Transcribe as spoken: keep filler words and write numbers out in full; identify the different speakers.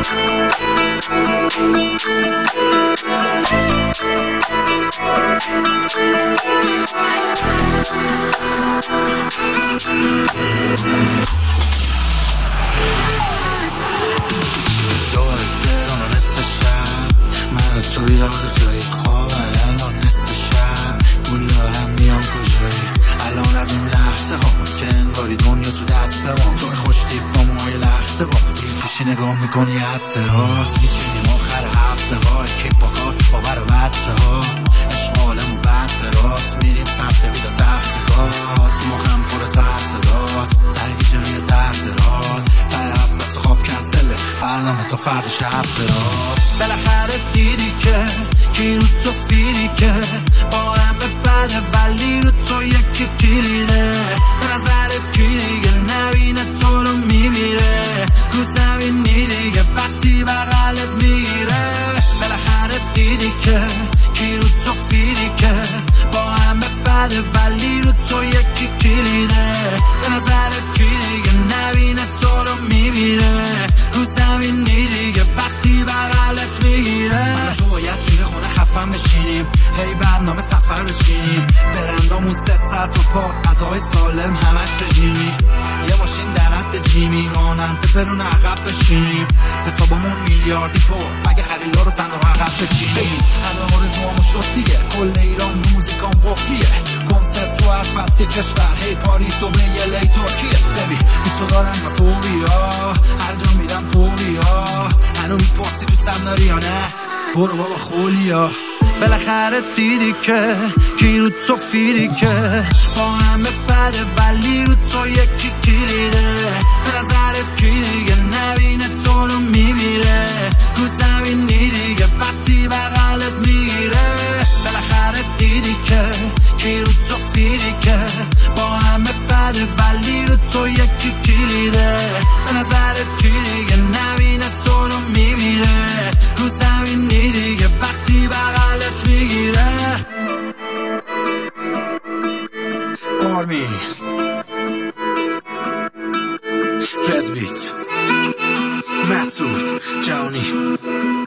Speaker 1: دور تهران و نصف شب من و تو بیدار توی خواب الان نصف شب گول دارم میام کجایی الان از این لحظه هاست که انگاری دنیا تو دست ما توی خوش تیپ با موهای لخته باز زیر چشی نگاه میکنی از تراس میچینیم آخر هفته ها کیپ با کار با بر و بچه ها عشق عالم و بند به راست میریم سمت ویدا تخت گاز مخم پر سر صداست سرگی جلوی تحت راز تر هفت دست خواب کنسله برنامه تا فرد شب دراز بالاخره دیدی که کی رو تو فیری که با همه بده ولی رو تو یکی کلیده به نظرت کی دیگه نبینه تو رو میمیره رو زمینی دیگه وقتی بغلت میگیره بالاخره دیدی که کی رو تو فیری که با همه بده ولی رو تو یکی کلیده به نظرت کی دیگه نبینه تو رو میمیره رو زمینی دیگه وقتی بغلت میگیره من تو باید توی خونه خفن بشینیم هی برنامه سفر بچینیم برندامون ست ساعت و پا غذاهای سالم همش رژیمی یه ماشین در حد جیمی راننده برون عقب بشینیم حسابمون میلیاردی پر اگه خریدار رو صندوق عقب بچینیم همه آرزوامو شد دیگه کل ایران موزیکام قفلیه کنسرت تو هر فصل کشور هی پاریس دبی الی ترکیه ببین بی تو دارم مفوریا هر جا میرم فوریا هنو میپرسی دوستم داری یا نه برو بابا خولیا بالاخره دیدی که کی رو تو فیری که با همه بده ولی رو تو یکی کلیده به نظرت کی دیگه نبینه تو رو میمیره رو زمینی دیگه وقتی بغلت میگیره بالاخره دیدی که کی رو تو فیری که با همه بده ولی رو تو یکی کلیده به نظرت کی دیگه نبینه تو رو میمیره رو زمینی دیگه وقتی بغلت میگیره آرمی رزبیت مسعود جانی